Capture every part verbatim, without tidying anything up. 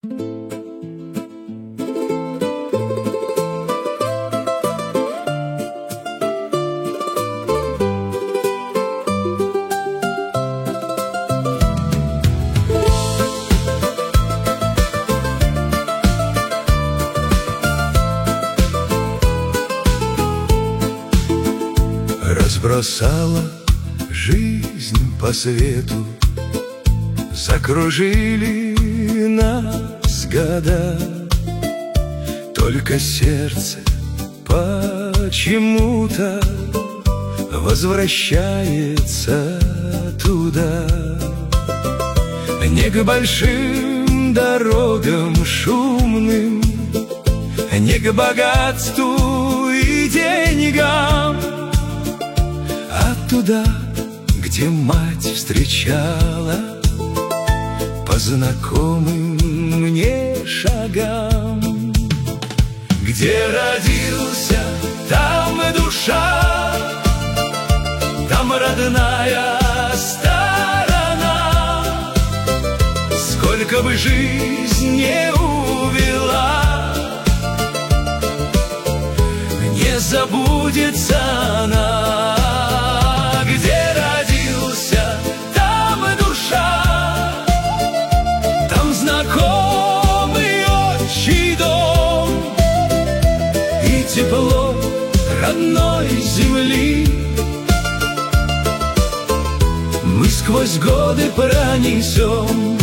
Разбросала жизнь по свету, закружили нас года. Только сердце почему-то возвращается туда. Не к большим дорогам шумным, не к богатству и деньгам, а туда, где мать встречала по знакомым мне шагам. Где родился, там и душа, там родная сторона. Сколько бы жизнь не увела, не забудется она. Где родился, там и душа, там знакомый отчий дом и тепло родной земли. Мы сквозь годы пронесем.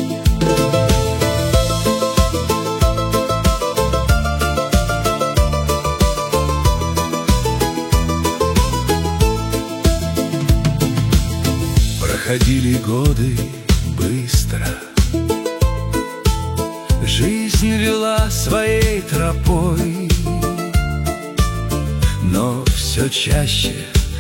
Проходили годы быстро, жизнь вела своей тропой, но все чаще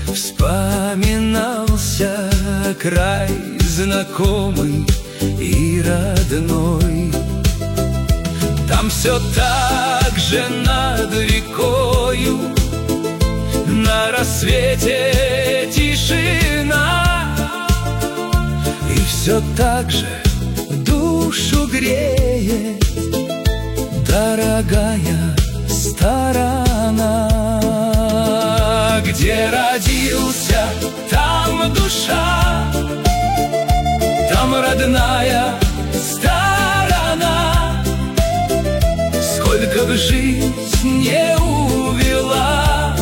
вспоминался край знакомый и родной. Там все так же над рекою на рассвете тишина, и все так же душу греет дорогая сторона. Где родился, там душа, там родная сторона. Сколько бы жизнь не увела,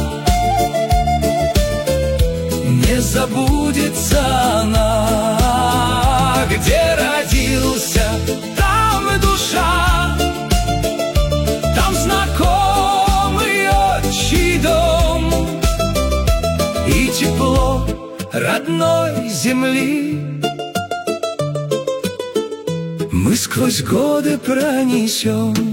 не забудется она. Где родился, там душа, там знакомый отчий дом и тепло родной земли. Мы сквозь годы пронесем.